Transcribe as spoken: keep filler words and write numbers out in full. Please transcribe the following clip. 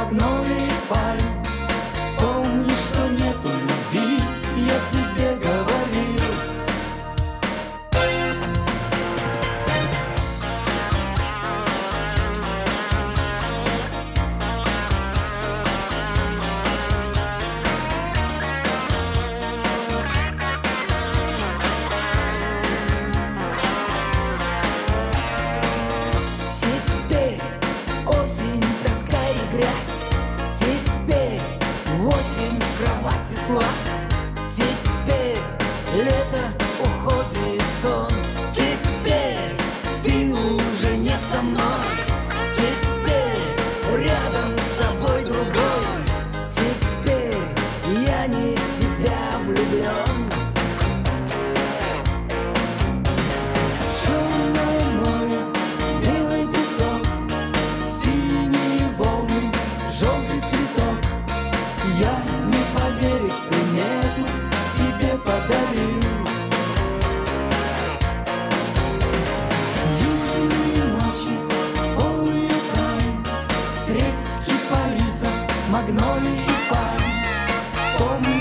магнолии пальм. Помни, что нету любви, я тебе говорил. Теперь осень, тоска и грязь. Теперь осень, в кровати слазь. Теперь лето, уходит сон. Теперь ты уже не со мной. Теперь рядом с тобой другой. Теперь я не в тебя влюблен. Черное море, белый песок, синие волны, желтый цветок. Я, не поверив примету, тебе подарил. Южные ночи, полные тайн, средь кипарисов, магнолии пальм. Помни,